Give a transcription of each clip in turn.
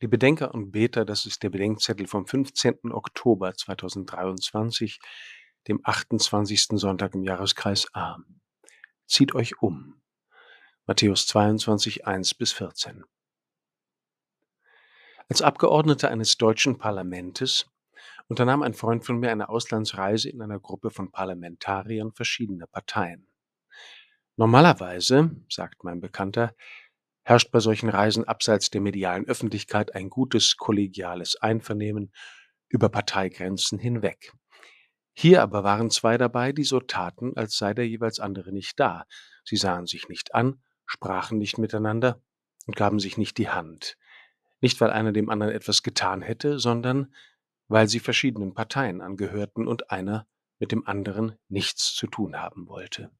Liebe Denker und Beter, das ist der Bedenkzettel vom 15. Oktober 2023, dem 28. Sonntag im Jahreskreis A. Zieht euch um. Matthäus 22, 1-14. Als Abgeordneter eines deutschen Parlamentes unternahm ein Freund von mir eine Auslandsreise in einer Gruppe von Parlamentariern verschiedener Parteien. Normalerweise, sagt mein Bekannter, herrscht bei solchen Reisen abseits der medialen Öffentlichkeit ein gutes kollegiales Einvernehmen über Parteigrenzen hinweg. Hier aber waren zwei dabei, die so taten, als sei der jeweils andere nicht da. Sie sahen sich nicht an, sprachen nicht miteinander und gaben sich nicht die Hand. Nicht, weil einer dem anderen etwas getan hätte, sondern weil sie verschiedenen Parteien angehörten und einer mit dem anderen nichts zu tun haben wollte.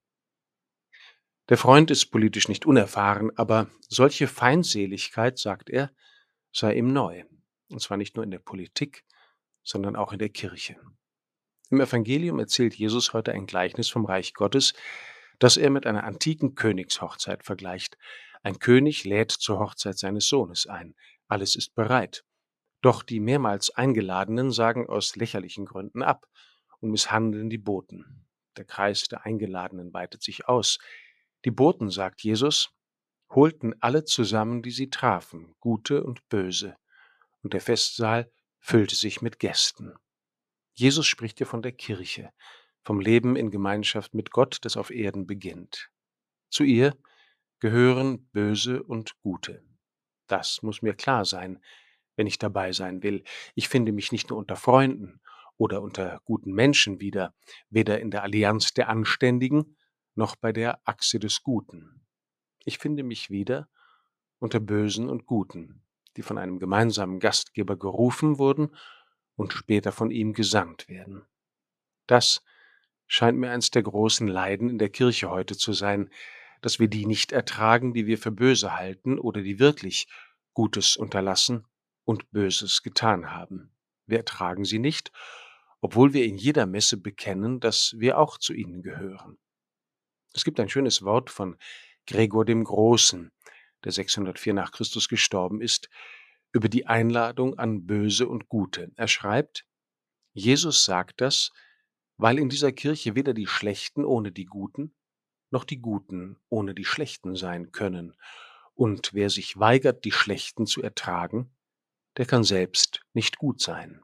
Der Freund ist politisch nicht unerfahren, aber solche Feindseligkeit, sagt er, sei ihm neu. Und zwar nicht nur in der Politik, sondern auch in der Kirche. Im Evangelium erzählt Jesus heute ein Gleichnis vom Reich Gottes, das er mit einer antiken Königshochzeit vergleicht. Ein König lädt zur Hochzeit seines Sohnes ein. Alles ist bereit. Doch die mehrmals Eingeladenen sagen aus lächerlichen Gründen ab und misshandeln die Boten. Der Kreis der Eingeladenen weitet sich aus. Die Boten, sagt Jesus, holten alle zusammen, die sie trafen, gute und böse, und der Festsaal füllte sich mit Gästen. Jesus spricht hier von der Kirche, vom Leben in Gemeinschaft mit Gott, das auf Erden beginnt. Zu ihr gehören Böse und Gute. Das muss mir klar sein, wenn ich dabei sein will. Ich finde mich nicht nur unter Freunden oder unter guten Menschen wieder, weder in der Allianz der Anständigen noch bei der Achse des Guten. Ich finde mich wieder unter Bösen und Guten, die von einem gemeinsamen Gastgeber gerufen wurden und später von ihm gesandt werden. Das scheint mir eins der großen Leiden in der Kirche heute zu sein, dass wir die nicht ertragen, die wir für böse halten oder die wirklich Gutes unterlassen und Böses getan haben. Wir ertragen sie nicht, obwohl wir in jeder Messe bekennen, dass wir auch zu ihnen gehören. Es gibt ein schönes Wort von Gregor dem Großen, der 604 nach Christus gestorben ist, über die Einladung an Böse und Gute. Er schreibt: Jesus sagt das, weil in dieser Kirche weder die Schlechten ohne die Guten, noch die Guten ohne die Schlechten sein können. Und wer sich weigert, die Schlechten zu ertragen, der kann selbst nicht gut sein.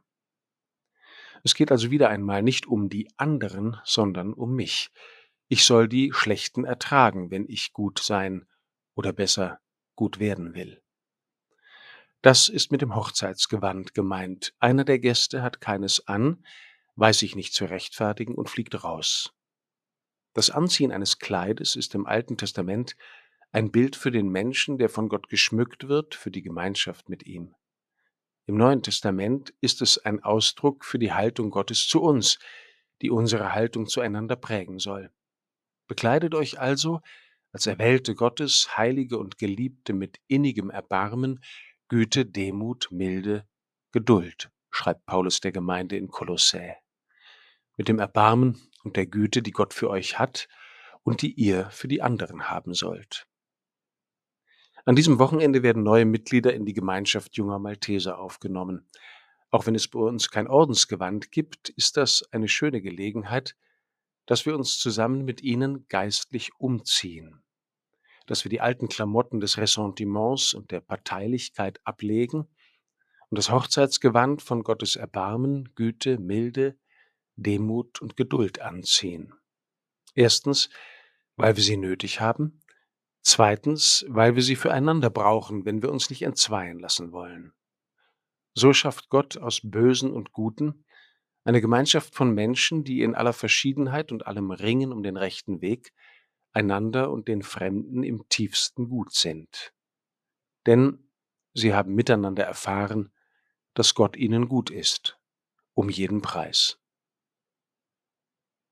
Es geht also wieder einmal nicht um die anderen, sondern um mich. Ich soll die Schlechten ertragen, wenn ich gut sein oder besser gut werden will. Das ist mit dem Hochzeitsgewand gemeint. Einer der Gäste hat keines an, weiß sich nicht zu rechtfertigen und fliegt raus. Das Anziehen eines Kleides ist im Alten Testament ein Bild für den Menschen, der von Gott geschmückt wird, für die Gemeinschaft mit ihm. Im Neuen Testament ist es ein Ausdruck für die Haltung Gottes zu uns, die unsere Haltung zueinander prägen soll. Bekleidet euch also als Erwählte Gottes, Heilige und Geliebte mit innigem Erbarmen, Güte, Demut, Milde, Geduld, schreibt Paulus der Gemeinde in Kolossä. Mit dem Erbarmen und der Güte, die Gott für euch hat und die ihr für die anderen haben sollt. An diesem Wochenende werden neue Mitglieder in die Gemeinschaft junger Malteser aufgenommen. Auch wenn es bei uns kein Ordensgewand gibt, ist das eine schöne Gelegenheit, dass wir uns zusammen mit ihnen geistlich umziehen, dass wir die alten Klamotten des Ressentiments und der Parteilichkeit ablegen und das Hochzeitsgewand von Gottes Erbarmen, Güte, Milde, Demut und Geduld anziehen. Erstens, weil wir sie nötig haben. Zweitens, weil wir sie füreinander brauchen, wenn wir uns nicht entzweien lassen wollen. So schafft Gott aus Bösen und Guten eine Gemeinschaft von Menschen, die in aller Verschiedenheit und allem Ringen um den rechten Weg einander und den Fremden im tiefsten gut sind. Denn sie haben miteinander erfahren, dass Gott ihnen gut ist, um jeden Preis.